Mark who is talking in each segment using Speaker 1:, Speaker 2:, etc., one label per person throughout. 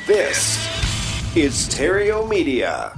Speaker 1: This is Stereo Media.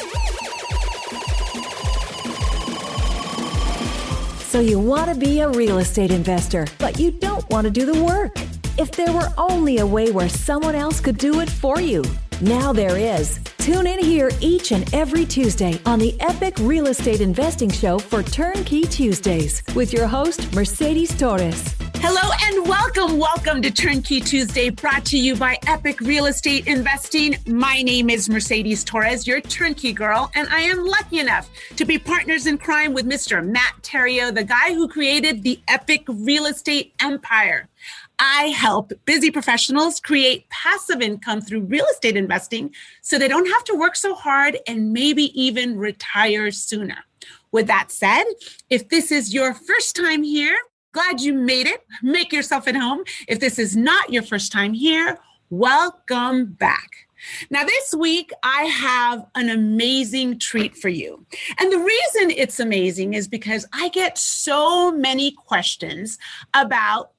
Speaker 2: So you want to be a real estate investor, but you don't want to do the work. If there were only a way where someone else could do it for you. Now there is. Tune in here each and every Tuesday on the Epic Real Estate Investing Show for Turnkey Tuesdays with your host, Mercedes Torres.
Speaker 3: Hello and welcome to Turnkey Tuesday, brought to you by Epic Real Estate Investing. My name is Mercedes Torres, your turnkey girl, and I am lucky enough to be partners in crime with Mr. Matt Theriault, the guy who created the Epic Real Estate Empire. I help busy professionals create passive income through real estate investing so they don't have to work so hard and maybe even retire sooner. With that said, if this is your first time here, glad you made it. Make yourself at home. If this is not your first time here, welcome back. Now, this week, I have an amazing treat for you. And the reason it's amazing is because I get so many questions about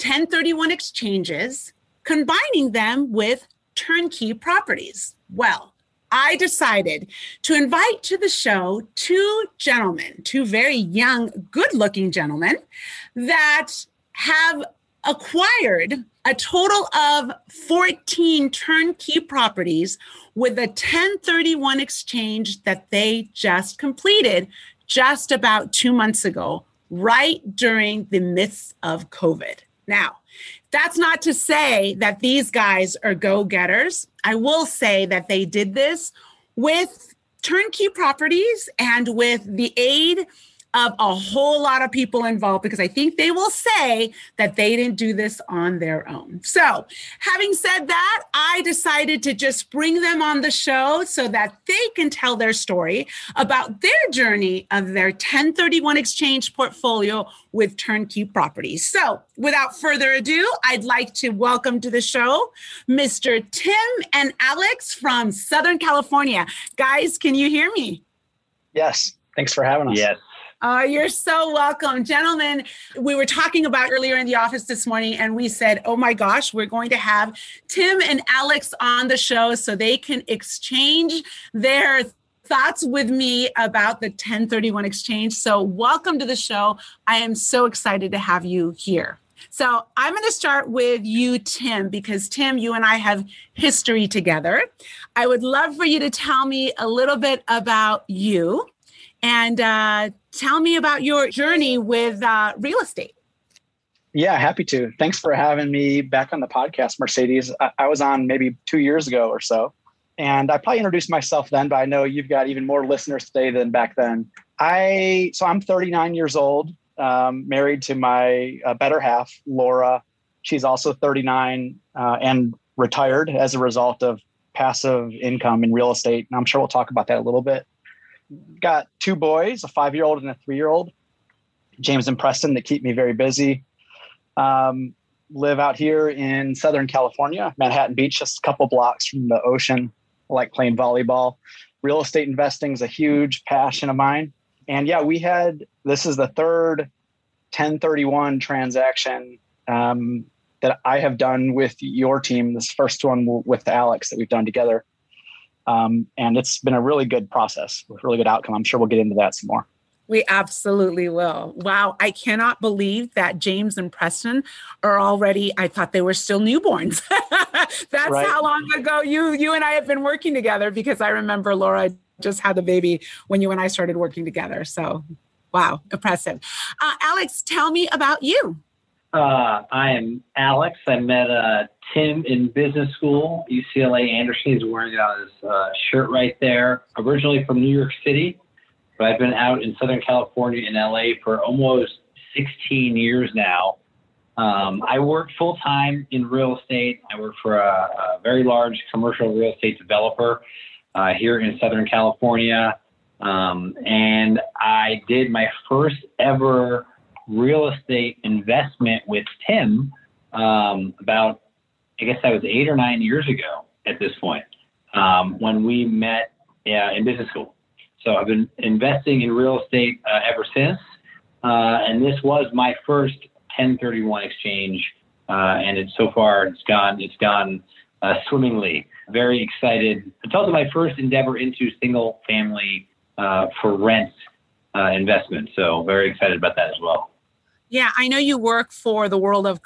Speaker 3: 1031 exchanges, combining them with turnkey properties. Well, I decided to invite to the show two very young, good-looking gentlemen that have acquired a total of 14 turnkey properties with a 1031 exchange that they just completed just about 2 months ago, right during the midst of COVID. Now, that's not to say that these guys are go-getters. I will say that they did this with turnkey properties and with the aid of a whole lot of people involved, because I think they will say that they didn't do this on their own. So having said that, I decided to just bring them on the show so that they can tell their story about their journey of their 1031 exchange portfolio with turnkey properties. So without further ado, I'd like to welcome to the show Mr. Tim and Alex from Southern California. Guys, can you hear me?
Speaker 4: Yes. Thanks for having us.
Speaker 5: Yes.
Speaker 3: You're so welcome. Gentlemen, we were talking about earlier in the office this morning, and we said, oh my gosh, we're going to have Tim and Alex on the show so they can exchange their thoughts with me about the 1031 exchange. So welcome to the show. I am so excited to have you here. So I'm going to start with you, Tim, because Tim, you and I have history together. I would love for you to tell me a little bit about you and tell me about your journey with real estate.
Speaker 4: Yeah, happy to. Thanks for having me back on the podcast, Mercedes. I was on maybe 2 years ago or so, and I probably introduced myself then, but I know you've got even more listeners today than back then. I'm 39 years old, married to my better half, Laura. She's also 39 and retired as a result of passive income in real estate. And I'm sure we'll talk about that a little bit. Got two boys, a 5-year-old and a 3-year-old, James and Preston, that keep me very busy. Live out here in Southern California, Manhattan Beach, just a couple blocks from the ocean. I like playing volleyball. Real estate investing is a huge passion of mine. And yeah, this is the third 1031 transaction that I have done with your team. This first one with Alex that we've done together. And it's been a really good process with really good outcome. I'm sure we'll get into that some more.
Speaker 3: We absolutely will. Wow. I cannot believe that James and Preston are already, I thought they were still newborns. That's right. How long ago you and I have been working together, because I remember Laura just had the baby when you and I started working together. So, wow, impressive. Alex, tell me about you.
Speaker 5: I am Alex. I met Tim in business school, UCLA Anderson. He's wearing it on his shirt right there. Originally from New York City, but I've been out in Southern California in LA for almost 16 years now. I work full-time in real estate. I work for a very large commercial real estate developer here in Southern California. And I did my first ever real estate investment with Tim about, I guess that was 8 or 9 years ago at this point, when we met in business school. So I've been investing in real estate ever since. And this was my first 1031 exchange. And it's gone swimmingly. Very excited. It's also my first endeavor into single family for rent investment. So very excited about that as well.
Speaker 3: Yeah, I know you work for the world of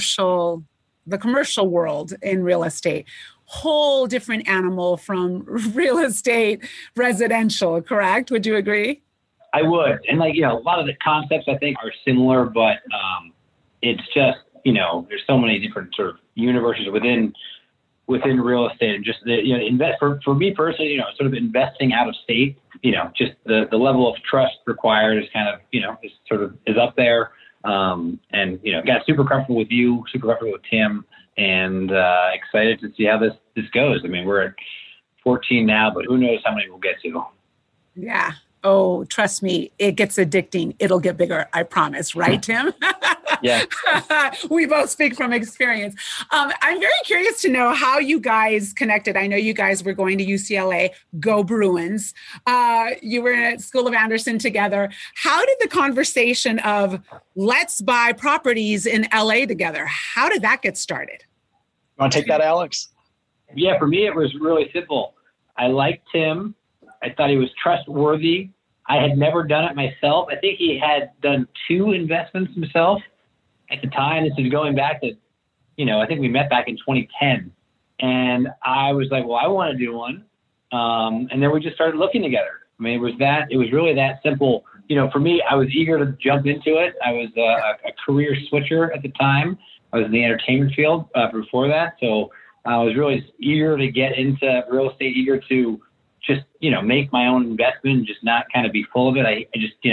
Speaker 3: the commercial world in real estate. Whole different animal from real estate, residential, correct? Would you agree?
Speaker 5: I would. And a lot of the concepts I think are similar, but it's just, there's so many different sort of universes within real estate, and just invest for me personally, sort of investing out of state, just the level of trust required is kind of, is up there. And got super comfortable with you, super comfortable with Tim, and excited to see how this goes. I mean, we're at 14 now, but who knows how many we'll get to.
Speaker 3: Yeah. Oh, trust me, it gets addicting. It'll get bigger, I promise. Right, Tim?
Speaker 4: Yeah.
Speaker 3: We both speak from experience. I'm very curious to know how you guys connected. I know you guys were going to UCLA, go Bruins. You were at School of Anderson together. How did the conversation of let's buy properties in LA together, how did that get started?
Speaker 4: You want to take that, Alex?
Speaker 5: Yeah, for me, it was really simple. I liked Tim. I thought he was trustworthy. I had never done it myself. I think he had done 2 investments himself at the time. This is going back to, I think we met back in 2010. And I was like, well, I want to do one. And then we just started looking together. I mean, it was really that simple. For me, I was eager to jump into it. I was a career switcher at the time. I was in the entertainment field before that. So I was really eager to get into real estate, eager to just, make my own investment and just not kind of be full of it. I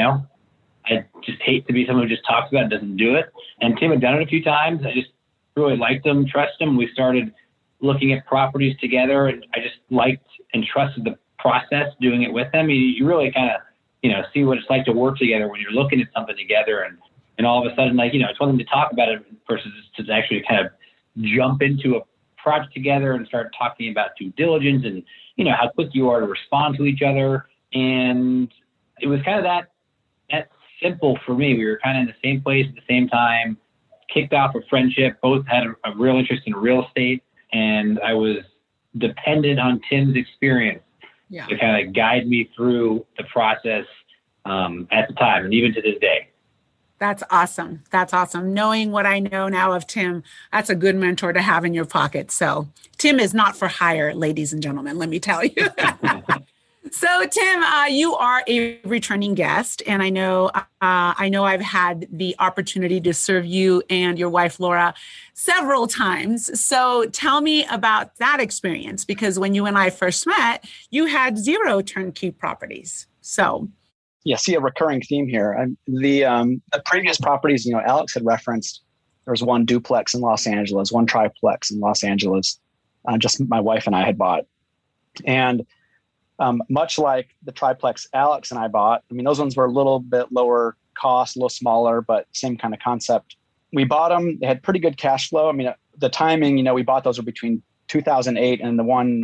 Speaker 5: just hate to be someone who just talks about it, doesn't do it. And Tim had done it a few times. I just really liked him, trusted him. We started looking at properties together, and I just liked and trusted the process doing it with him. You really kind of, see what it's like to work together when you're looking at something together, and all of a sudden, it's one thing to talk about it versus to actually kind of jump into a project together and start talking about due diligence and, how quick you are to respond to each other. And it was kind of that simple for me. We were kind of in the same place at the same time, kicked off a friendship, both had a real interest in real estate, and I was dependent on Tim's experience to kind of guide me through the process at the time and even to this day.
Speaker 3: That's awesome. That's awesome. Knowing what I know now of Tim, that's a good mentor to have in your pocket. So Tim is not for hire, ladies and gentlemen, let me tell you. So Tim, you are a returning guest, and I know I've had the opportunity to serve you and your wife, Laura, several times. So tell me about that experience, because when you and I first met, you had 0 turnkey properties. So
Speaker 4: yeah, see a recurring theme here. The previous properties, Alex had referenced, there was 1 duplex in Los Angeles, 1 triplex in Los Angeles, just my wife and I had bought. And much like the triplex Alex and I bought, those ones were a little bit lower cost, a little smaller, but same kind of concept. We bought them. They had pretty good cash flow. The timing, we bought those were between 2008 and the one,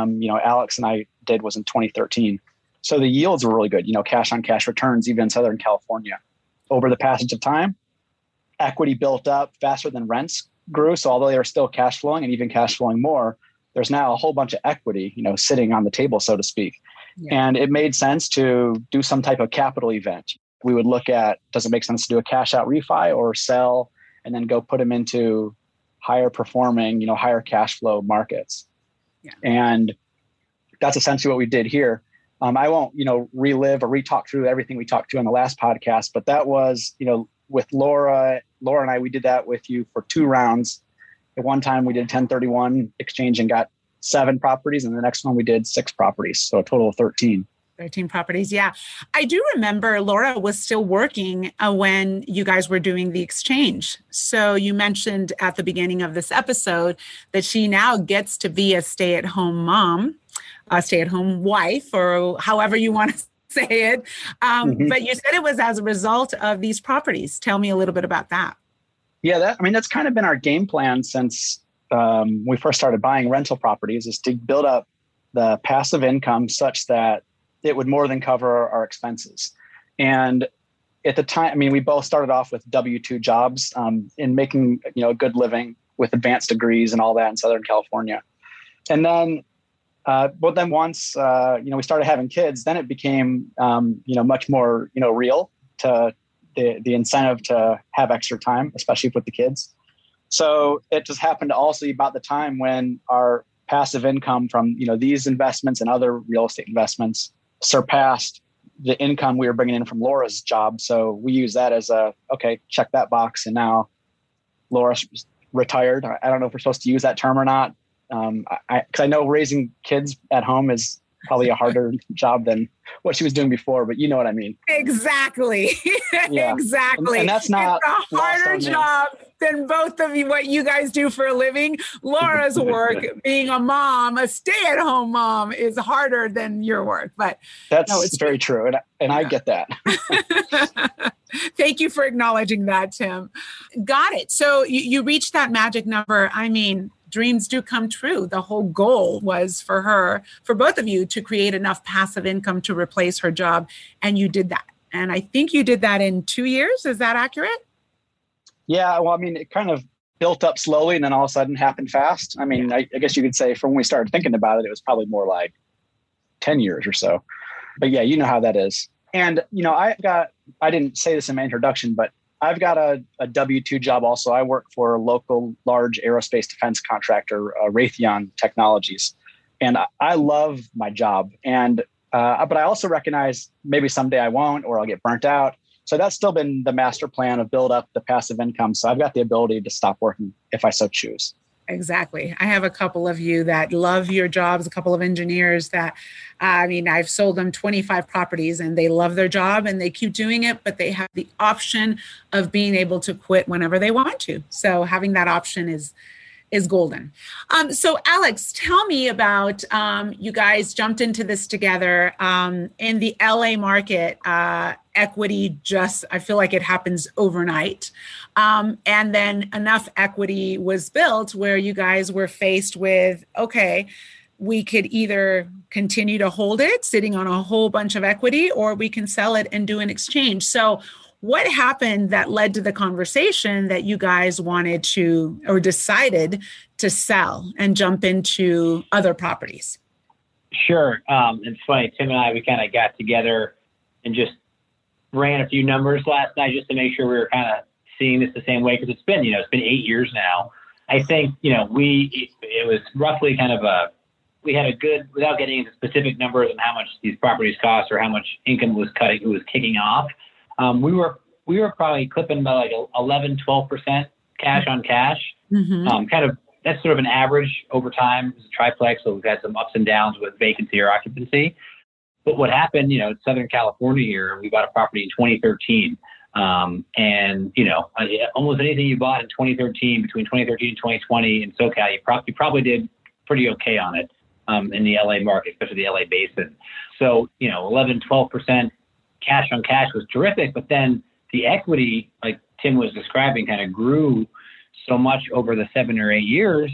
Speaker 4: Alex and I did was in 2013. So the yields were really good, cash on cash returns, even in Southern California. Over the passage of time, equity built up faster than rents grew. So although they were still cash flowing and even cash flowing more, there's now a whole bunch of equity, sitting on the table, so to speak. Yeah. And it made sense to do some type of capital event. We would look at, does it make sense to do a cash out refi or sell and then go put them into higher performing, higher cash flow markets? Yeah. And that's essentially what we did here. I won't, relive or re-talk through everything we talked to on the last podcast, but that was, with Laura and I, we did that with you for 2 rounds. At one time we did 1031 exchange and got 7 properties. And the next one we did 6 properties. So a total of 13.
Speaker 3: 13 properties. Yeah. I do remember Laura was still working when you guys were doing the exchange. So you mentioned at the beginning of this episode that she now gets to be a stay-at-home mom, a stay-at-home wife, or however you want to say it. But you said it was as a result of these properties. Tell me a little bit about that.
Speaker 4: Yeah, that's kind of been our game plan since we first started buying rental properties, is to build up the passive income such that it would more than cover our expenses. And at the time, we both started off with W-2 jobs in making, a good living. with advanced degrees and all that in Southern California. And then, but then once, we started having kids, then it became, much more, real to the incentive to have extra time, especially with the kids. So it just happened to also be about the time when our passive income from, these investments and other real estate investments surpassed the income we were bringing in from Laura's job. So we use that as check that box. And now Laura's retired. I don't know if we're supposed to use that term or not. Because I know raising kids at home is probably a harder job than what she was doing before, but you know what I mean.
Speaker 3: Exactly.
Speaker 4: Yeah.
Speaker 3: Exactly.
Speaker 4: And that's not
Speaker 3: it's a harder job than both of you, what you guys do for a living. Laura's work, being a mom, a stay-at-home mom, is harder than your work. But
Speaker 4: it's very true. And I get that.
Speaker 3: Thank you for acknowledging that, Tim. Got it. So you reached that magic number. I mean, dreams do come true. The whole goal was for both of you, to create enough passive income to replace her job. And you did that. And I think you did that in 2 years. Is that accurate?
Speaker 4: Yeah. Well, I mean, it kind of built up slowly and then all of a sudden happened fast. I mean, I guess you could say from when we started thinking about it, it was probably more like 10 years or so. But yeah, you know how that is. And, I didn't say this in my introduction, but I've got a W-2 job also. I work for a local large aerospace defense contractor, Raytheon Technologies. And I love my job. And but I also recognize maybe someday I won't, or I'll get burnt out. So that's still been the master plan of build up the passive income. So I've got the ability to stop working if I so choose.
Speaker 3: Exactly. I have a couple of you that love your jobs, a couple of engineers that, I've sold them 25 properties and they love their job and they keep doing it, but they have the option of being able to quit whenever they want to. So having that option is golden. So Alex, tell me about, you guys jumped into this together in the LA market. Equity I feel like it happens overnight. And then enough equity was built where you guys were faced with, okay, we could either continue to hold it sitting on a whole bunch of equity, or we can sell it and do an exchange. So what happened that led to the conversation that you guys wanted to, or decided to sell and jump into other properties?
Speaker 5: Sure. It's funny, Tim and I, we kind of got together and just ran a few numbers last night just to make sure we were kind of seeing this the same way, because it's been 8 years now. I think, it was roughly kind of we had a good, without getting into specific numbers and how much these properties cost or how much income was kicking off. We were probably clipping about like 11, 12% cash on cash. Mm-hmm. That's sort of an average over time. It's a triplex, so we've had some ups and downs with vacancy or occupancy. But what happened, it's Southern California here. We bought a property in 2013. And almost anything you bought in 2013, between 2013 and 2020 in SoCal, you probably did pretty okay on it in the LA market, especially the LA basin. So, 11, 12% cash on cash was terrific. But then the equity, like Tim was describing, kind of grew so much over the 7 or 8 years.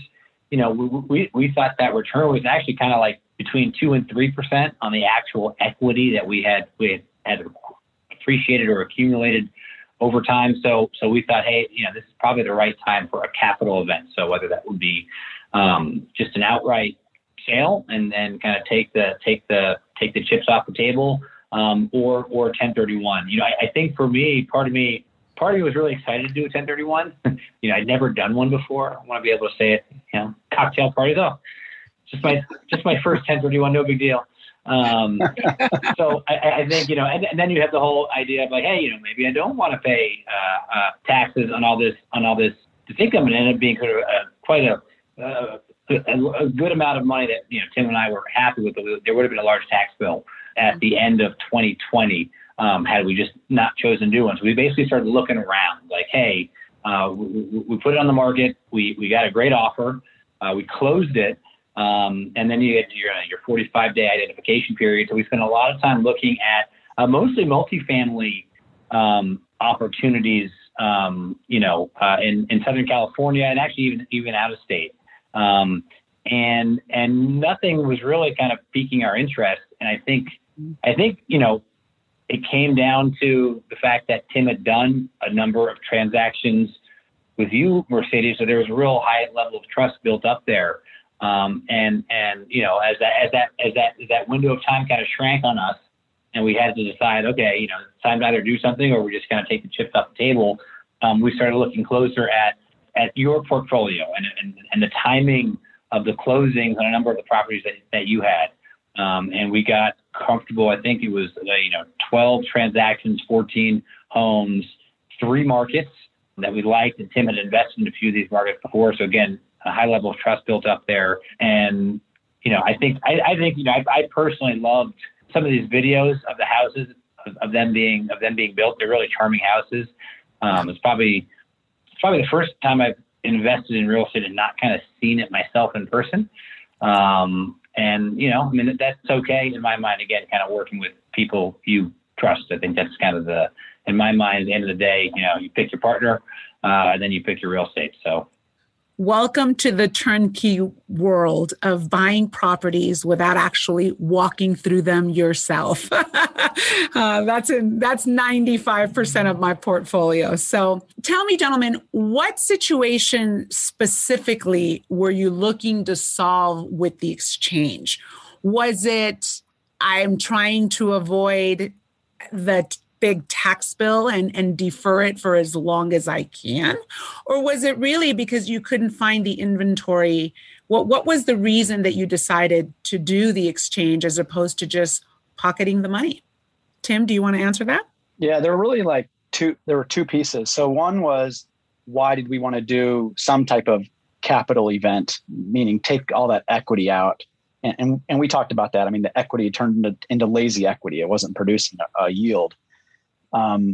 Speaker 5: We thought that return was actually kind of like between 2 and 3% on the actual equity that we had appreciated or accumulated over time. So we thought, hey, this is probably the right time for a capital event. So whether that would be just an outright sale and then kind of take the chips off the table, or 1031. I think for me, part of me was really excited to do a 1031. I'd never done one before. I want to be able to say it, cocktail party though. Just my first 1031, no big deal. So I think, and then you have the whole idea of like, hey, maybe I don't want to pay taxes on all this income, and ended up being sort of quite a good amount of money that, Tim and I were happy with. There would have been a large tax bill at the end of 2020 had we just not chosen to do one. So we basically started looking around like, hey, we put it on the market. We got a great offer. We closed it. And then you get to your 45-day identification period. So we spent a lot of time looking at mostly multifamily opportunities, in Southern California and actually even out of state. And nothing was really kind of piquing our interest. And I think it came down to the fact that Tim had done a number of transactions you, Mercedes. So there was a real high level of trust built up there. And you know, as that window of time kind of shrank on us, and we had to decide, okay, you know, it's time to either do something or we just kind of take the chips off the table. We started looking closer at your portfolio and the timing of the closings on a number of the properties that you had. And we got comfortable. I think it was, 12 transactions, 14 homes, 3 markets that we liked. And Tim had invested in a few of these markets before. So again, a high level of trust built up there. And, you know, I personally loved some of these videos of the houses, of them being built. They're really charming houses. It's probably the first time I've invested in real estate and not kind of seen it myself in person. And, you know, I mean, that's okay in my mind, again, kind of working with people you trust. I think that's kind of in my mind, at the end of the day, you know, you pick your partner, and then you pick your real estate. So.
Speaker 3: Welcome to the turnkey world of buying properties without actually walking through them yourself. That's 95% of my portfolio. So tell me, gentlemen, what situation specifically were you looking to solve with the exchange? Was it, I'm trying to avoid the big tax bill and defer it for as long as I can? Or was it really because you couldn't find the inventory? What was the reason that you decided to do the exchange as opposed to just pocketing the money? Tim, do you want to answer that?
Speaker 4: Yeah, there were really there were 2 pieces. So one was, why did we want to do some type of capital event, meaning take all that equity out? And we talked about that. I mean, the equity turned into lazy equity. It wasn't producing a yield. I'll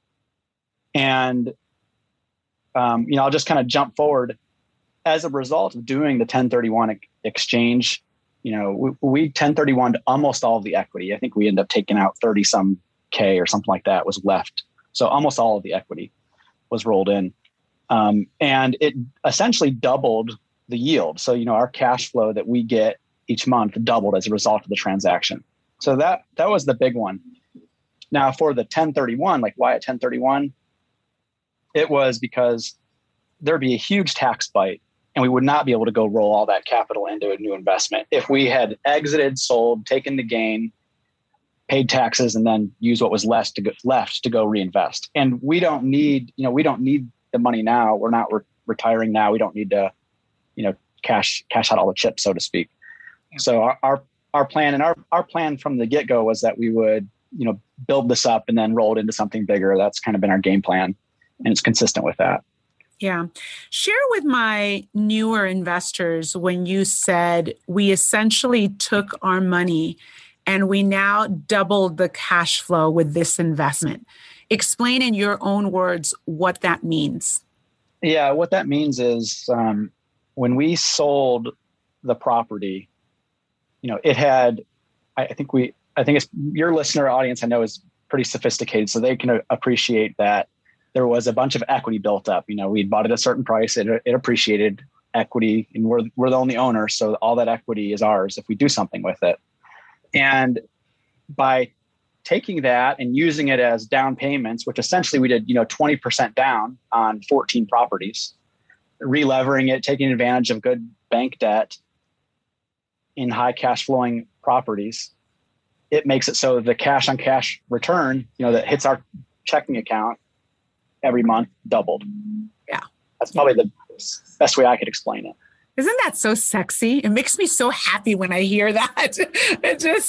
Speaker 4: just kind of jump forward. As a result of doing the 1031 exchange, you know, we 1031'd almost all of the equity. I think we ended up taking out 30 some K or something like that was left. So almost all of the equity was rolled in. And it essentially doubled the yield. So, you know, our cash flow that we get each month doubled as a result of the transaction. So that was the big one. Now for the 1031, like why at 1031? It was because there'd be a huge tax bite and we would not be able to go roll all that capital into a new investment. If we had exited, sold, taken the gain, paid taxes, and then use what was left to go reinvest. And we don't need the money now. We're not retiring now. We don't need to, cash out all the chips, so to speak. So our plan and our plan from the get-go was that we would, build this up and then roll it into something bigger. That's kind of been our game plan, and it's consistent with that.
Speaker 3: Yeah. Share with my newer investors when you said we essentially took our money and we now doubled the cash flow with this investment. Explain in your own words what that means.
Speaker 4: Yeah, what that means is when we sold the property, it had, I think it's your listener audience I know is pretty sophisticated, so they can appreciate that there was a bunch of equity built up. We'd bought it at a certain price. It appreciated equity, and we're the only owner. So all that equity is ours if we do something with it. And by taking that and using it as down payments, which essentially we did, 20% down on 14 properties, relevering it, taking advantage of good bank debt in high cash flowing properties, it makes it so the cash on cash return, that hits our checking account every month doubled.
Speaker 3: Yeah.
Speaker 4: That's probably the best way I could explain it.
Speaker 3: Isn't that so sexy? It makes me so happy when I hear that. It just,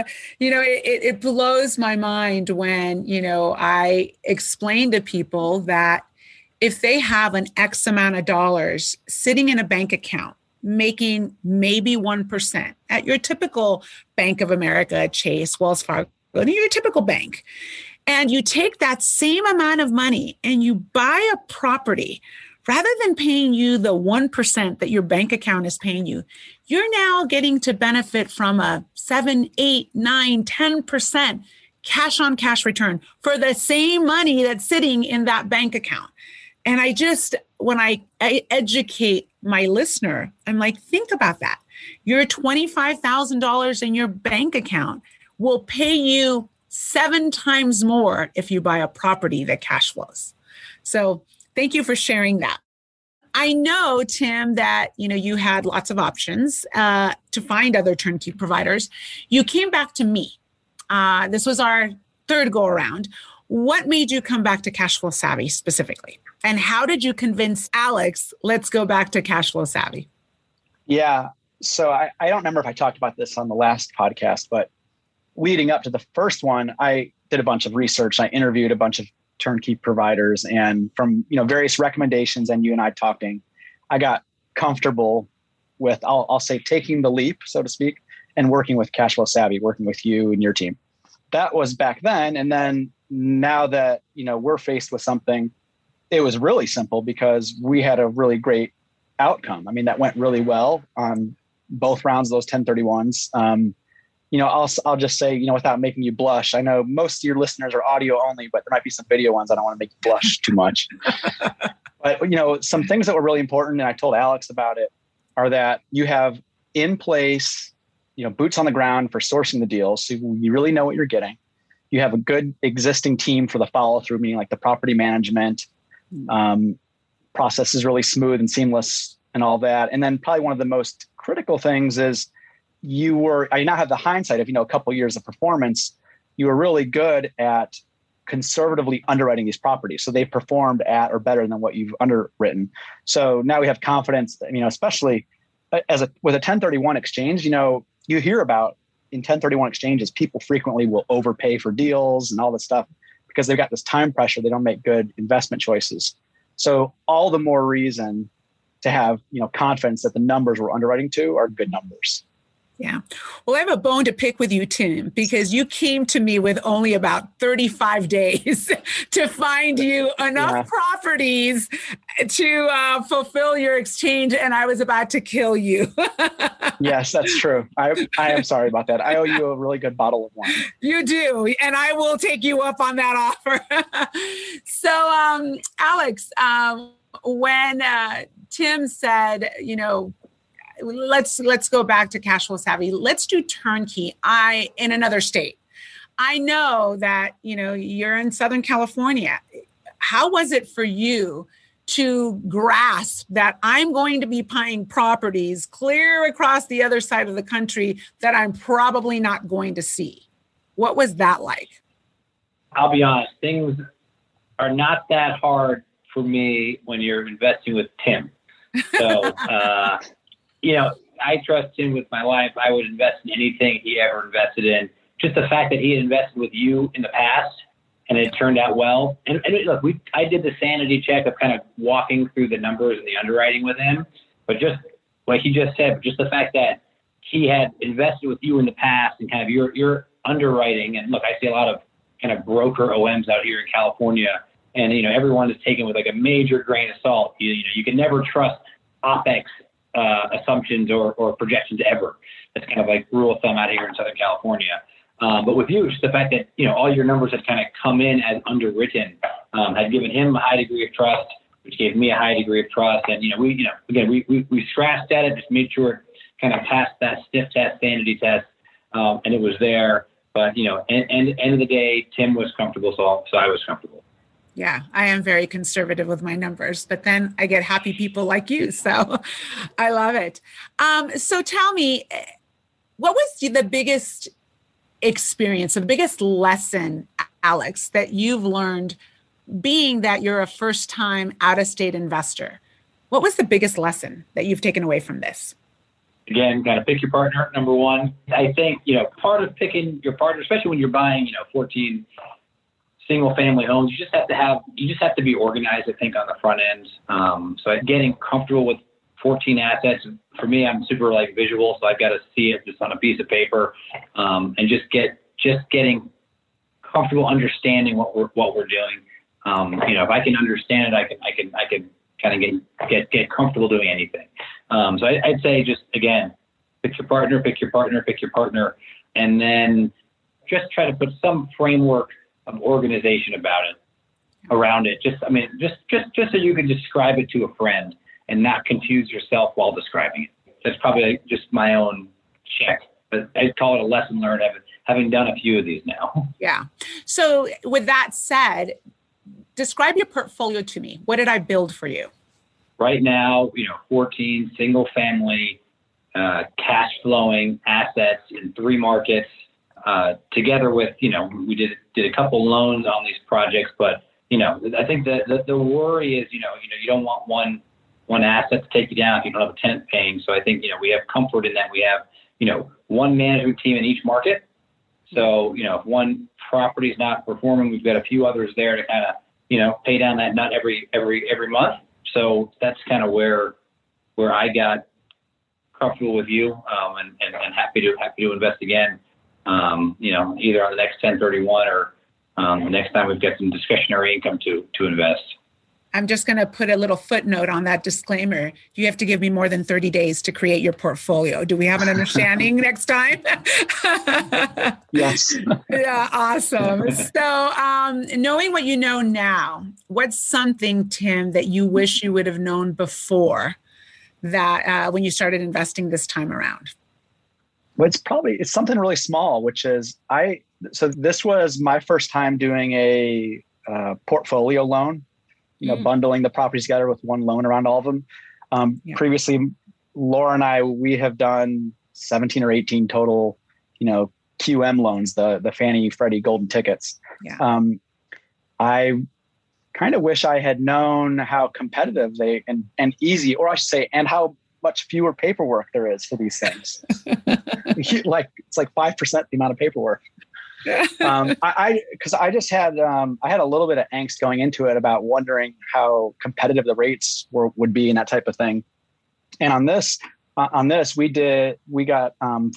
Speaker 3: it blows my mind when, I explain to people that if they have an X amount of dollars sitting in a bank account, making maybe 1% at your typical Bank of America, Chase, Wells Fargo, your typical bank, and you take that same amount of money and you buy a property, rather than paying you the 1% that your bank account is paying you, you're now getting to benefit from a 7, 8, 9, 10% cash on cash return for the same money that's sitting in that bank account. And when I educate my listener, I'm like, think about that. Your $25,000 in your bank account will pay you 7 times more if you buy a property that cash flows. So Thank you for sharing that. I know, Tim, that you had lots of options to find other turnkey providers. You came back to me. This was our third go around. What made you come back to Cashflow Savvy specifically? And how did you convince Alex, let's go back to Cashflow Savvy?
Speaker 4: Yeah. So I don't remember if I talked about this on the last podcast, but leading up to the first one, I did a bunch of research. I interviewed a bunch of turnkey providers, and from various recommendations and you and I talking, I got comfortable with I'll say taking the leap, so to speak, and working with Cashflow Savvy, working with you and your team. That was back then, and then now that we're faced with something, it was really simple because we had a really great outcome. I mean, that went really well on both rounds of those 1031s. I'll just say, without making you blush, I know most of your listeners are audio only, but there might be some video ones. I don't want to make you blush too much. But, some things that were really important, and I told Alex about it, are that you have in place, boots on the ground for sourcing the deals. So you really know what you're getting. You have a good existing team for the follow through, meaning like the property management process is really smooth and seamless and all that. And then probably one of the most critical things is I now have the hindsight of, a couple of years of performance. You were really good at conservatively underwriting these properties. So they performed at or better than what you've underwritten. So now we have confidence, especially with a 1031 exchange, you hear about in 1031 exchanges, people frequently will overpay for deals and all this stuff because they've got this time pressure. They don't make good investment choices. So all the more reason to have, confidence that the numbers we're underwriting to are good numbers.
Speaker 3: Yeah. Well, I have a bone to pick with you, Tim, because you came to me with only about 35 days to find you enough properties to fulfill your exchange, and I was about to kill you.
Speaker 4: Yes, that's true. I am sorry about that. I owe you a really good bottle of wine.
Speaker 3: You do, and I will take you up on that offer. So, Alex, when Tim said, let's go back to Cashflow Savvy. Let's do turnkey. In another state. I know that, you're in Southern California. How was it for you to grasp that I'm going to be buying properties clear across the other side of the country that I'm probably not going to see? What was that like?
Speaker 5: I'll be honest, things are not that hard for me when you're investing with Tim. So, I trust him with my life. I would invest in anything he ever invested in. Just the fact that he had invested with you in the past and it turned out well. And look, I did the sanity check of kind of walking through the numbers and the underwriting with him. But just like he just said, just the fact that he had invested with you in the past and kind of your underwriting. And look, I see a lot of kind of broker OMs out here in California, and everyone is taken with like a major grain of salt. You can never trust OpEx assumptions or projections ever. That's kind of like rule of thumb out here in Southern California. But with you, just the fact that, all your numbers had kind of come in as underwritten, had given him a high degree of trust, which gave me a high degree of trust. And, we scratched at it, just made sure it kind of passed that stiff test, sanity test, and it was there. But, end of the day, Tim was comfortable, so I was comfortable.
Speaker 3: Yeah, I am very conservative with my numbers, but then I get happy people like you. So I love it. So tell me, what was the biggest experience, or the biggest lesson, Alex, that you've learned being that you're a first-time out-of-state investor? What was the biggest lesson that you've taken away from this?
Speaker 5: Again, got to pick your partner, number one. I think, part of picking your partner, especially when you're buying, 14 single family homes, you just have to be organized, I think, on the front end. So getting comfortable with 14 assets, for me, I'm super visual, so I've got to see it just on a piece of paper, and just getting comfortable understanding what we're doing. If I can understand it, I can kind of get comfortable doing anything. So I'd say just, again, pick your partner, and then just try to put some framework of organization around it. Just so you can describe it to a friend and not confuse yourself while describing it. That's probably just my own check, but I call it a lesson learned, having done a few of these now.
Speaker 3: Yeah. So with that said, describe your portfolio to me. What did I build for you?
Speaker 5: Right now, 14 single family cash flowing assets in 3 markets, together with, we did a couple loans on these projects, but, I think the worry is, you don't want one asset to take you down if you don't have a tenant paying. So I think, we have comfort in that we have, one management team in each market. So, if one property is not performing, we've got a few others there to kind of, pay down that nut every month. So that's kind of where I got comfortable with you, and happy to invest again, either on the next 1031 or the next time we've got some discretionary income to invest.
Speaker 3: I'm just going to put a little footnote on that disclaimer. You have to give me more than 30 days to create your portfolio. Do we have an understanding next time?
Speaker 4: Yes.
Speaker 3: Yeah, awesome. So knowing what you know now, what's something, Tim, that you wish you would have known before that when you started investing this time around?
Speaker 4: Well, it's something really small, which is so this was my first time doing a portfolio loan. Bundling the properties together with one loan around all of them. Previously, Laura and we have done 17 or 18 total, QM loans, the Fannie Freddie golden tickets.
Speaker 3: Yeah.
Speaker 4: I kind of wish I had known how competitive they and easy, or I should say, and how much fewer paperwork there is for these things. It's like 5% the amount of paperwork. Because I just had I had a little bit of angst going into it about wondering how competitive the rates would be and that type of thing. And on this we got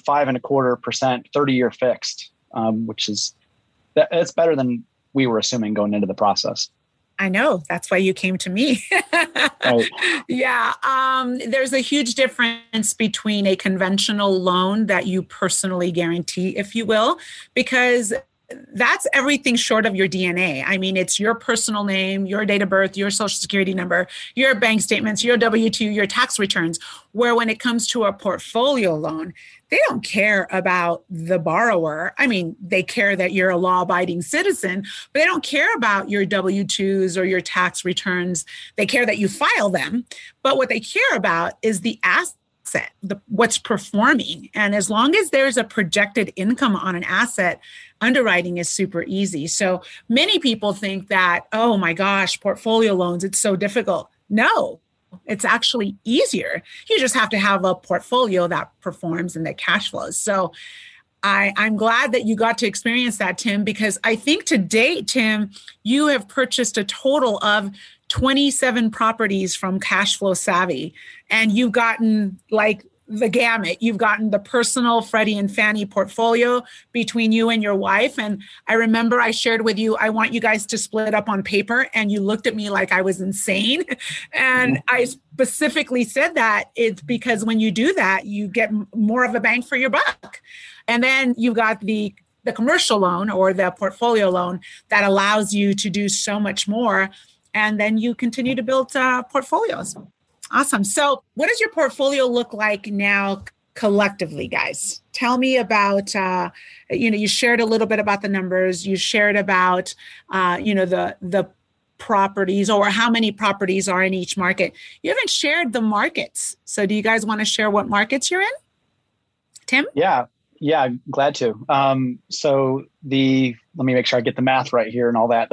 Speaker 4: 5.25% 30-year fixed, which is it's better than we were assuming going into the process.
Speaker 3: I know. That's why you came to me.
Speaker 4: Right.
Speaker 3: Yeah. There's a huge difference between a conventional loan that you personally guarantee, if you will, because that's everything short of your DNA. I mean, it's your personal name, your date of birth, your social security number, your bank statements, your W-2, your tax returns, where when it comes to a portfolio loan, they don't care about the borrower. I mean, they care that you're a law-abiding citizen, but they don't care about your W-2s or your tax returns. They care that you file them. But what they care about is the asset, what's performing. And as long as there's a projected income on an asset, underwriting is super easy. So many people think that, oh my gosh, portfolio loans, it's so difficult. No. It's actually easier. You just have to have a portfolio that performs and that cash flows. So I'm glad that you got to experience that, Tim, because I think to date, Tim, you have purchased a total of 27 properties from Cash Flow Savvy, and you've gotten the gamut. You've gotten the personal Freddie and Fannie portfolio between you and your wife. And I remember I shared with you, I want you guys to split up on paper. And you looked at me like I was insane. And I specifically said that it's because when you do that, you get more of a bang for your buck. And then you've got the commercial loan or the portfolio loan that allows you to do so much more. And then you continue to build portfolios. Awesome. So what does your portfolio look like now collectively, guys? Tell me about, you shared a little bit about the numbers. You shared about, the properties or how many properties are in each market. You haven't shared the markets. So do you guys want to share what markets you're in? Tim?
Speaker 4: Yeah, glad to. So let me make sure I get the math right here and all that.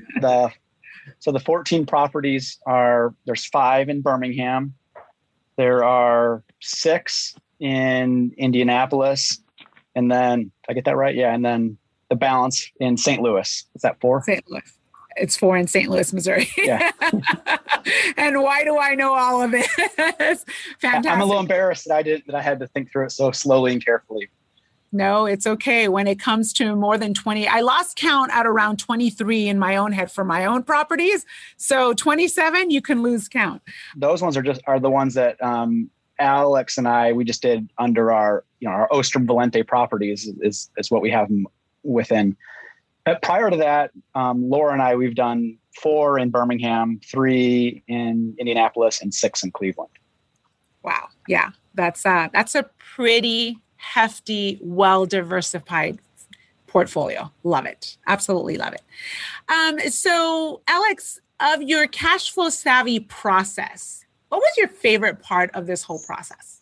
Speaker 4: So the 14 properties there's 5 in Birmingham. There are 6 in Indianapolis. And then, did I get that right? Yeah. And then the balance in St. Louis. Is that 4?
Speaker 3: St. Louis. It's 4 in St. Louis, Missouri.
Speaker 4: Yeah.
Speaker 3: And why do I know all of it? Fantastic.
Speaker 4: I'm a little embarrassed that I had to think through it so slowly and carefully.
Speaker 3: No, it's okay. When it comes to more than 20, I lost count at around 23 in my own head for my own properties. So 27, you can lose count.
Speaker 4: Those ones are the ones that Alex and we just did under our Ostrom Valente properties is what we have them within. But prior to that, Laura and we've done 4 in Birmingham, 3 in Indianapolis, and 6 in Cleveland.
Speaker 3: Wow. Yeah, that's a pretty hefty, well-diversified portfolio. Love it. Absolutely love it. So Alex, of your cash flow savvy process, what was your favorite part of this whole process?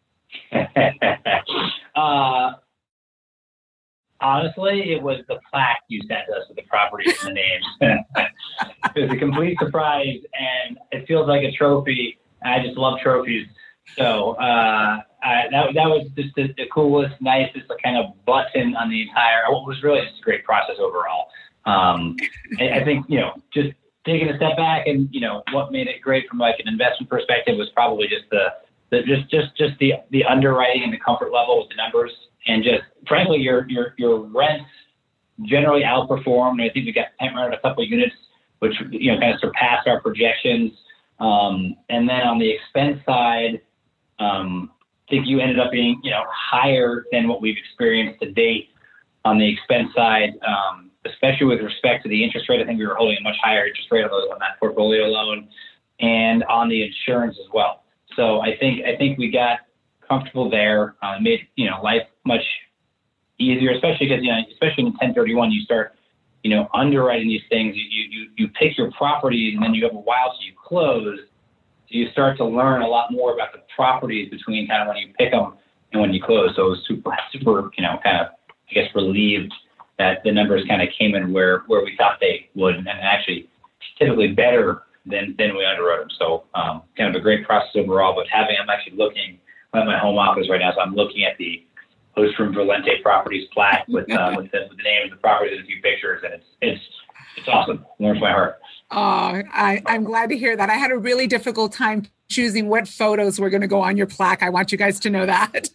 Speaker 5: Honestly, it was the plaque you sent us with the properties and the names. It was a complete surprise, and it feels like a trophy. I just love trophies. So that was just the coolest, nicest kind of button on the entire. What was really just a great process overall. I think just taking a step back and what made it great from like an investment perspective was probably just the underwriting and the comfort level with the numbers, and just frankly your rents generally outperformed. I think we got rented a couple of units which kind of surpassed our projections. And then on the expense side, I think you ended up being higher than what we've experienced to date on the expense side. Especially with respect to the interest rate. I think we were holding a much higher interest rate on that portfolio loan and on the insurance as well. So I think we got comfortable there, made life much easier, especially because especially in 1031 you start underwriting these things. You pick your properties and then you have a while till you close. So you start to learn a lot more about the properties between kind of when you pick them and when you close. So it was super kind of I guess relieved that the numbers kind of came in where we thought they would, and actually typically better than we underwrote them. So kind of a great process overall. But I'm actually looking at my home office right now, so I'm looking at the Ostrom Valente Properties plaque with the name of the properties and a few pictures, and it's awesome. It warms my heart.
Speaker 3: I'm glad to hear that. I had a really difficult time choosing what photos were going to go on your plaque. I want you guys to know that.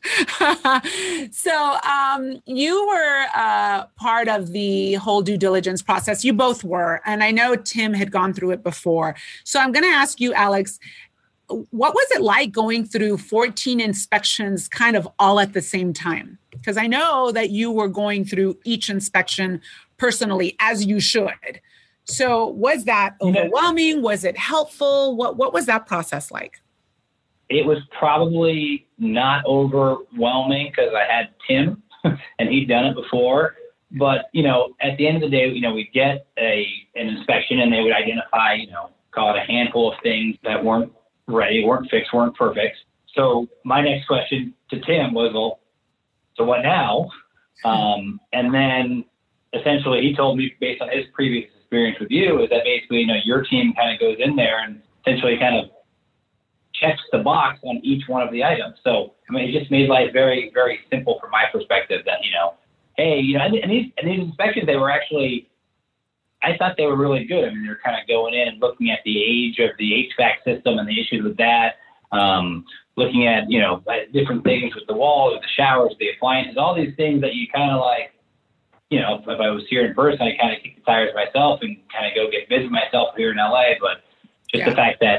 Speaker 3: So you were part of the whole due diligence process. You both were. And I know Tim had gone through it before. So I'm going to ask you, Alex, what was it like going through 14 inspections kind of all at the same time? Because I know that you were going through each inspection personally, as you should. So was that overwhelming? Was it helpful? What was that process like?
Speaker 5: It was probably not overwhelming because I had Tim and he'd done it before. But, at the end of the day, we'd get an inspection and they would identify, call it a handful of things that weren't ready, weren't fixed, weren't perfect. So my next question to Tim was, well, so what now? And then essentially he told me, based on his previous experience with you, is that basically, your team kind of goes in there and essentially kind of checks the box on each one of the items. So, it just made life very, very simple from my perspective that, hey, and these inspections, they were actually, I thought they were really good. They're kind of going in and looking at the age of the HVAC system and the issues with that, looking at, different things with the walls, the showers, the appliances, all these things that you kind of like, if I was here in person, I kind of kick the tires myself and kind of go get busy myself here in LA. But just the fact that,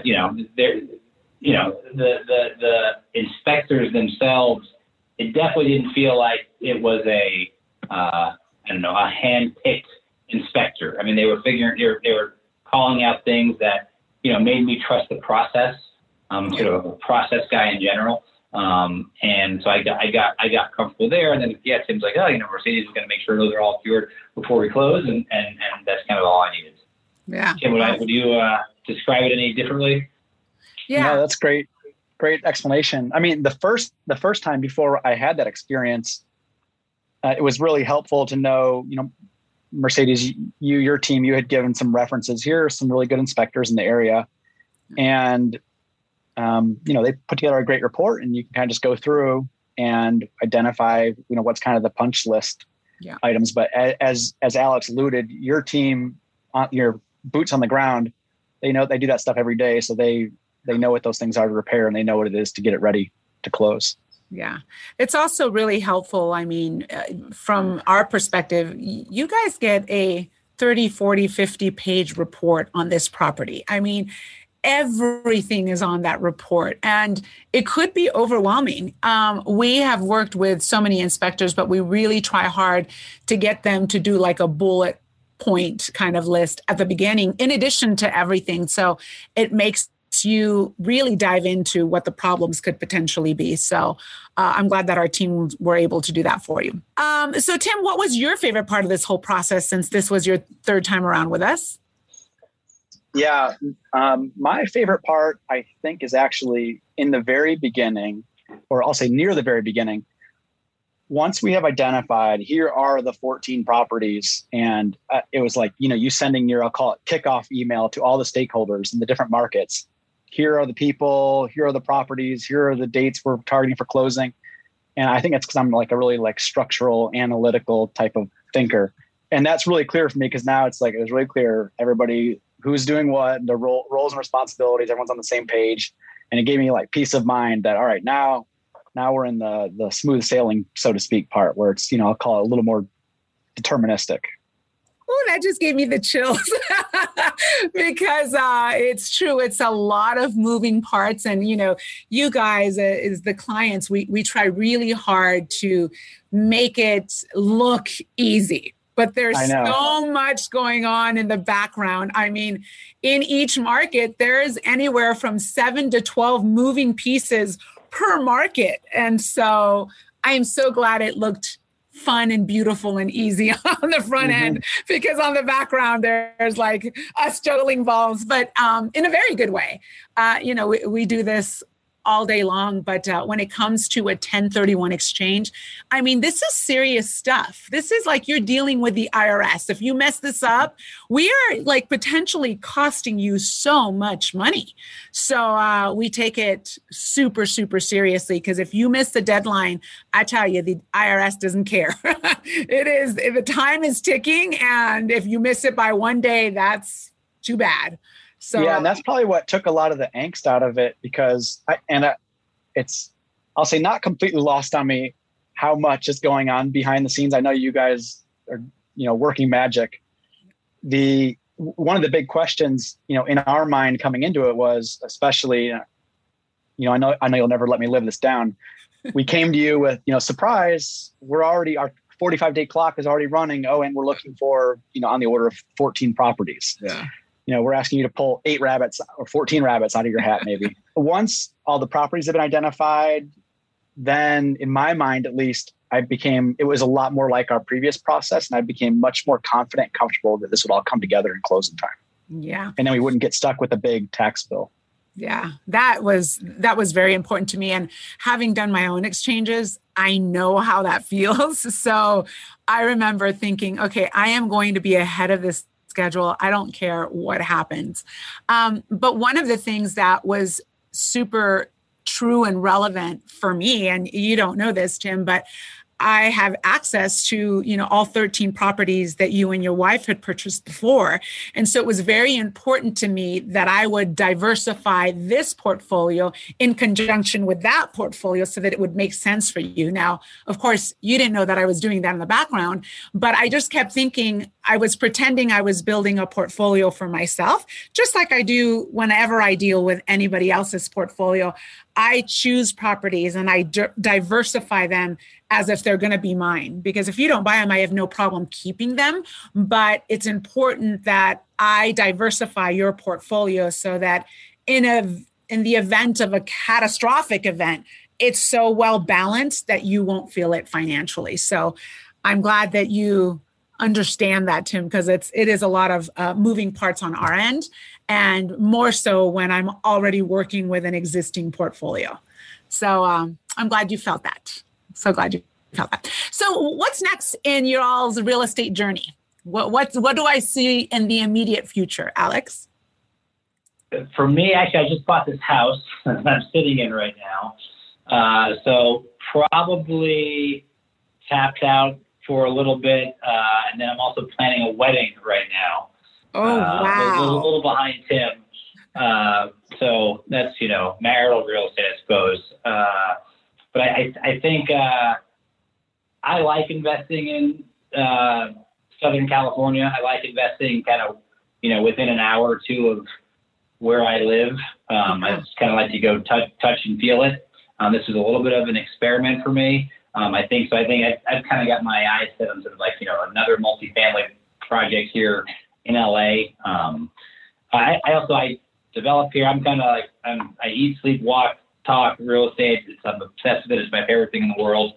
Speaker 5: the inspectors themselves, it definitely didn't feel like it was a hand-picked inspector. They were they were calling out things that, made me trust the process. Sort of a process guy in general. And so I got comfortable there. And then, Tim's like, Mercedes is going to make sure those are all cured before we close. And that's kind of all I needed.
Speaker 3: Yeah.
Speaker 5: Tim, would you describe it any differently?
Speaker 3: Yeah.
Speaker 4: No, that's great. Great explanation. The first time before I had that experience, it was really helpful to know, Mercedes, your team, you had given some references. Here are some really good inspectors in the area. And they put together a great report, and you can kind of just go through and identify, what's kind of the punch list items. But as Alex alluded, your team, your boots on the ground, they do that stuff every day. So they know what those things are to repair, and they know what it is to get it ready to close.
Speaker 3: Yeah. It's also really helpful. From our perspective, you guys get a 30, 40, 50 page report on this property. Everything is on that report, and it could be overwhelming. We have worked with so many inspectors, but we really try hard to get them to do like a bullet point kind of list at the beginning, in addition to everything. So it makes lets you really dive into what the problems could potentially be. So I'm glad that our team were able to do that for you. So Tim, what was your favorite part of this whole process since this was your third time around with us?
Speaker 4: Yeah, my favorite part, I think, is actually in the very beginning, or I'll say near the very beginning. Once we have identified, here are the 14 properties, and it was like, you sending your, I'll call it kickoff email to all the stakeholders in the different markets. Here are the people, here are the properties, here are the dates we're targeting for closing. And I think it's because I'm like a really like structural, analytical type of thinker. And that's really clear for me because now it's like, it was really clear everybody who's doing what, the roles and responsibilities, everyone's on the same page. And it gave me like peace of mind that, all right, now we're in the smooth sailing, so to speak, part where it's, I'll call it a little more deterministic.
Speaker 3: Oh, that just gave me the chills because it's true. It's a lot of moving parts. And, you guys as the clients, we try really hard to make it look easy. But there's so much going on in the background. I mean, in each market, there's anywhere from 7 to 12 moving pieces per market. And so I'm so glad it looked fun and beautiful and easy on the front end, because on the background, there's like us juggling balls, but in a very good way. We do this all day long. But when it comes to a 1031 exchange, I mean, this is serious stuff. This is like you're dealing with the IRS. If you mess this up, we are like potentially costing you so much money. So we take it super, super seriously, because if you miss the deadline, I tell you, the IRS doesn't care. It is, if the time is ticking, and if you miss it by one day, that's too bad. So,
Speaker 4: yeah, and that's probably what took a lot of the angst out of it, because I'll say not completely lost on me how much is going on behind the scenes. I know you guys are, working magic. One of the big questions, in our mind coming into it was, especially, I know you'll never let me live this down. We came to you with, surprise, our 45-day clock is already running. Oh, and we're looking for, on the order of 14 properties. Yeah. We're asking you to pull 8 rabbits or 14 rabbits out of your hat, maybe. Once all the properties have been identified, then in my mind, at least, it was a lot more like our previous process. And I became much more confident and comfortable that this would all come together and close in time.
Speaker 3: Yeah.
Speaker 4: And then we wouldn't get stuck with a big tax bill.
Speaker 3: Yeah, that was very important to me. And having done my own exchanges, I know how that feels. So I remember thinking, okay, I am going to be ahead of this schedule. I don't care what happens. But one of the things that was super true and relevant for me, and you don't know this, Tim, but I have access to, all 13 properties that you and your wife had purchased before. And so it was very important to me that I would diversify this portfolio in conjunction with that portfolio so that it would make sense for you. Now, of course, you didn't know that I was doing that in the background, but I just kept thinking I was pretending I was building a portfolio for myself, just like I do whenever I deal with anybody else's portfolio. I choose properties and I diversify them as if they're going to be mine. Because if you don't buy them, I have no problem keeping them. But it's important that I diversify your portfolio so that in the event of a catastrophic event, it's so well balanced that you won't feel it financially. So I'm glad that you understand that, Tim, because it is a lot of moving parts on our end, and more so when I'm already working with an existing portfolio. So I'm glad you felt that. So glad you felt that. So what's next in your all's real estate journey? What do I see in the immediate future, Alex?
Speaker 5: For me, actually, I just bought this house that I'm sitting in right now. So probably tapped out for a little bit. And then I'm also planning a wedding right now.
Speaker 3: Oh, wow.
Speaker 5: A little behind Tim. So that's, marital real estate, I suppose. But I think I like investing in Southern California. I like investing kind of, within an hour or two of where I live. I just kind of like to go touch and feel it. This is a little bit of an experiment for me. I think I've kind of got my eyes set on sort of like, another multifamily project here in LA. I develop here. I'm kind of like, I eat, sleep, walk, talk real estate. I'm obsessed with it. It's my favorite thing in the world.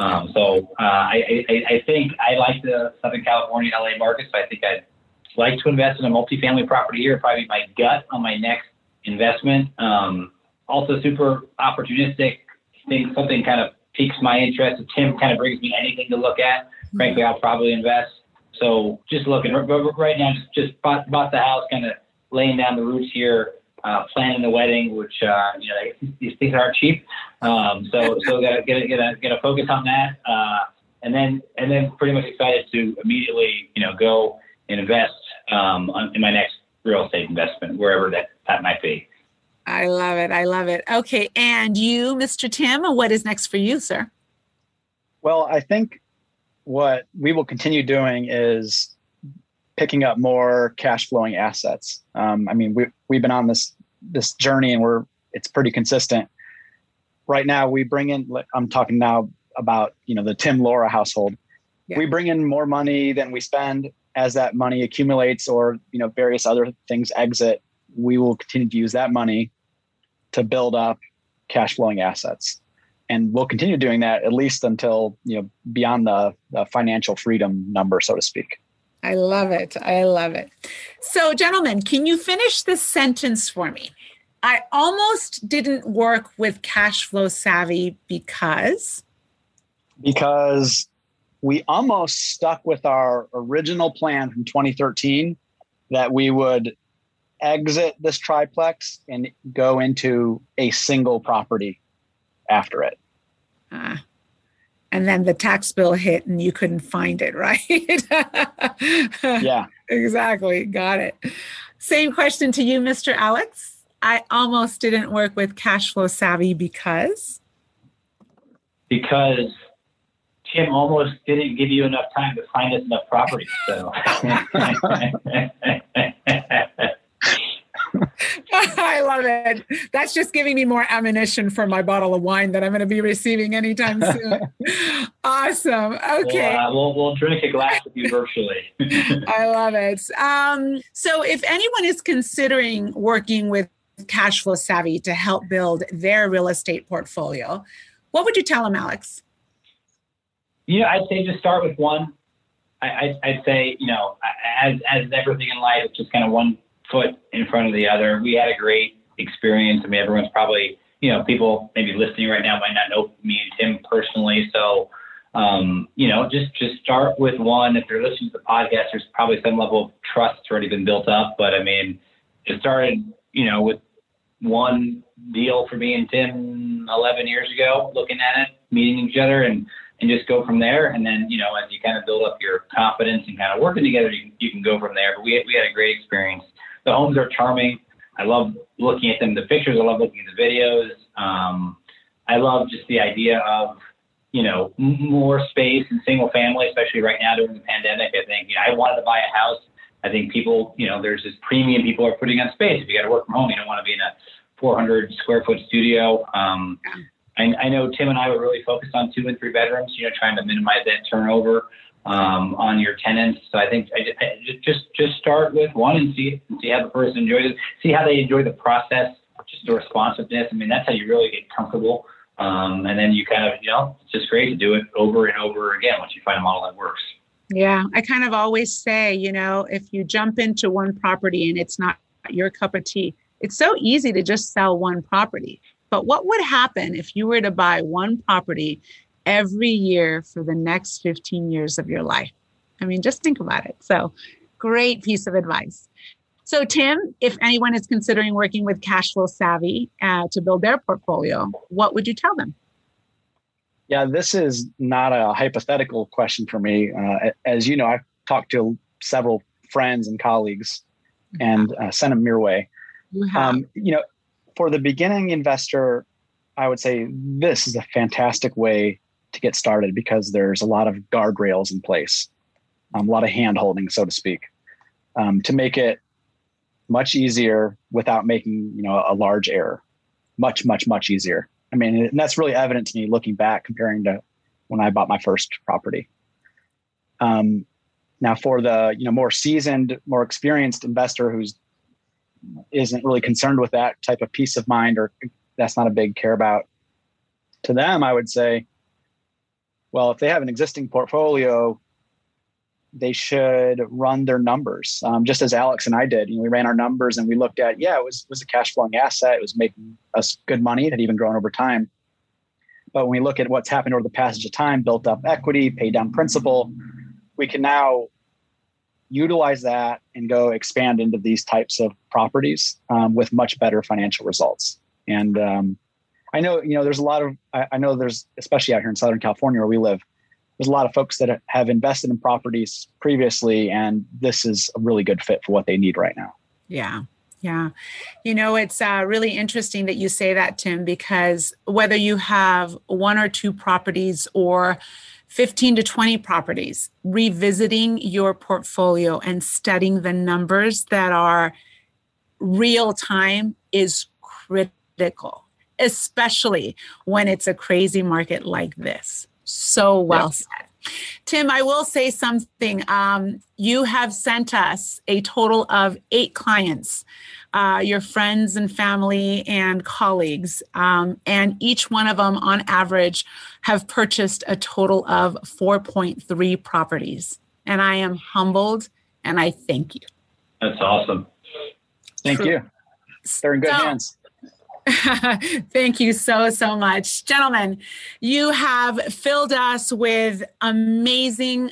Speaker 5: I think I like the Southern California, LA market. So I think I'd like to invest in a multifamily property here. Probably my gut on my next investment. Also super opportunistic. Think something kind of piques my interest. If Tim kind of brings me anything to look at, frankly, I'll probably invest. So just looking right now, just bought the house, kind of laying down the roots here, planning the wedding, which, these things aren't cheap. So gotta focus on that. And then pretty much excited to immediately, go and invest, in my next real estate investment, wherever that might be.
Speaker 3: I love it. I love it. Okay. And you, Mr. Tim, what is next for you, sir?
Speaker 4: Well, I think what we will continue doing is picking up more cash flowing assets. We've been on this journey and it's pretty consistent. Right now we bring in, I'm talking now about, the Tim Laura household. Yeah. We bring in more money than we spend. As that money accumulates or, various other things exit, we will continue to use that money to build up cash flowing assets. And we'll continue doing that at least until, beyond the financial freedom number, so to speak.
Speaker 3: I love it. I love it. So, gentlemen, can you finish this sentence for me? I almost didn't work with Cash Flow Savvy because we almost stuck with our original plan from 2013 that we would exit this triplex and go into a single property after it. And then the tax bill hit and you couldn't find it, right?
Speaker 4: Yeah.
Speaker 3: Exactly. Got it. Same question to you, Mr. Alex. I almost didn't work with Cash Flow Savvy because
Speaker 5: Tim almost didn't give you enough time to find us enough property. So
Speaker 3: I love it. That's just giving me more ammunition for my bottle of wine that I'm going to be receiving anytime soon. Awesome. Okay.
Speaker 5: We'll drink a glass with you virtually.
Speaker 3: I love it. So if anyone is considering working with Cash Flow Savvy to help build their real estate portfolio, what would you tell them, Alex?
Speaker 5: I'd say just start with one. I'd say, as everything in life, it's just kind of one foot in front of the other. We had a great experience. Everyone's probably, people maybe listening right now might not know me and Tim personally. So, just start with one. If they're listening to the podcast, there's probably some level of trust already been built up. But it started, with one deal for me and Tim 11 years ago, looking at it, meeting each other and just go from there. And then, as you kind of build up your confidence and kind of working together, you can go from there. But we had a great experience. The homes are charming. I love looking at them, the pictures. I love looking at the videos. I love just the idea of, more space and single family, especially right now during the pandemic. I think, I wanted to buy a house. I think people, there's this premium people are putting on space. If you got to work from home, you don't want to be in a 400 square foot studio. I know Tim and I were really focused on 2 and 3 bedrooms, trying to minimize that turnover on your tenants. So I think I just start with one and see how the person enjoys it, see how they enjoy the process, just the responsiveness. That's how you really get comfortable. And then you kind of, it's just great to do it over and over again once you find a model that works.
Speaker 3: Yeah. I kind of always say, if you jump into one property and it's not your cup of tea, it's so easy to just sell one property. But what would happen if you were to buy one property every year for the next 15 years of your life? Just think about it. So great piece of advice. So Tim, if anyone is considering working with Cash Flow Savvy to build their portfolio, what would you tell them?
Speaker 4: Yeah, this is not a hypothetical question for me. As you know, I've talked to several friends and colleagues and sent them your way.
Speaker 3: You have.
Speaker 4: For the beginning investor, I would say this is a fantastic way to get started because there's a lot of guardrails in place, a lot of hand holding, so to speak, to make it much easier without making, a large error. Much, much, much easier. And that's really evident to me looking back, comparing to when I bought my first property. Now for the, more seasoned, more experienced investor who's, isn't really concerned with that type of peace of mind, or that's not a big care about, to them, I would say, well, if they have an existing portfolio, they should run their numbers. Just as Alex and I did, we ran our numbers and we looked at, it was a cash flowing asset. It was making us good money. It had even grown over time. But when we look at what's happened over the passage of time, built up equity, paid down principal, we can now utilize that and go expand into these types of properties with much better financial results. And I know, there's a lot of, there's, especially out here in Southern California where we live, there's a lot of folks that have invested in properties previously, and this is a really good fit for what they need right now.
Speaker 3: Yeah. Yeah. It's really interesting that you say that, Tim, because whether you have 1 or 2 properties or 15 to 20 properties, revisiting your portfolio and studying the numbers that are real time is critical, especially when it's a crazy market like this. So well said. Tim, I will say something. You have sent us a total of 8 clients, your friends and family and colleagues, and each one of them on average have purchased a total of 4.3 properties. And I am humbled and I thank you.
Speaker 5: That's awesome.
Speaker 4: Thank you. They're in good hands.
Speaker 3: Thank you so much. Gentlemen, you have filled us with amazing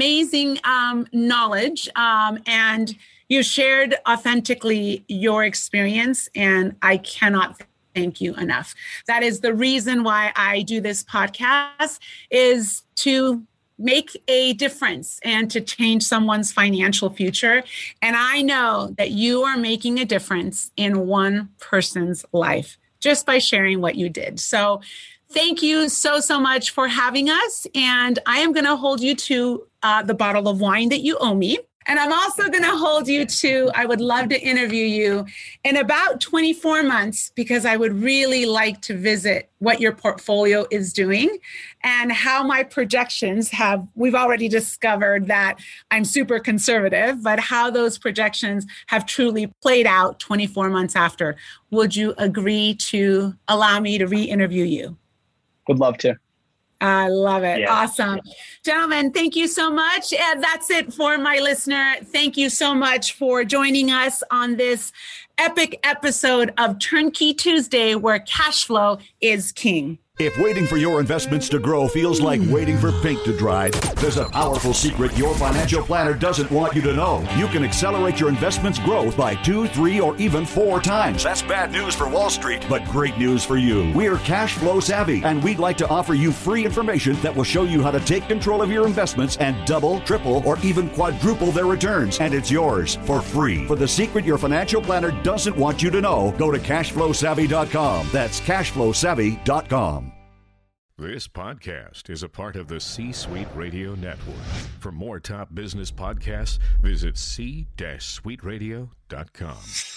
Speaker 3: knowledge, and you shared authentically your experience, and I cannot thank you enough. That is the reason why I do this podcast, is to make a difference and to change someone's financial future. And I know that you are making a difference in one person's life just by sharing what you did. So thank you so much for having us. And I am going to hold you to the bottle of wine that you owe me. And I'm also going to hold you to, I would love to interview you in about 24 months, because I would really like to visit what your portfolio is doing and how my projections we've already discovered that I'm super conservative, but how those projections have truly played out 24 months after. Would you agree to allow me to re-interview you?
Speaker 4: Would love to.
Speaker 3: I love it.
Speaker 5: Yeah.
Speaker 3: Awesome. Gentlemen, thank you so much. And that's it for my listener. Thank you so much for joining us on this epic episode of Turnkey Tuesday, where cash flow is king.
Speaker 6: If waiting for your investments to grow feels like waiting for paint to dry, there's a powerful secret your financial planner doesn't want you to know. You can accelerate your investments' growth by 2, 3, or even 4 times. That's bad news for Wall Street, but great news for you. We're cash flow savvy, and we'd like to offer you free information that will show you how to take control of your investments and double, triple, or even quadruple their returns. And it's yours for free. For the secret your financial planner doesn't want you to know, go to cashflowsavvy.com. That's cashflowsavvy.com.
Speaker 7: This podcast is a part of the C-Suite Radio Network. For more top business podcasts, visit c-suiteradio.com.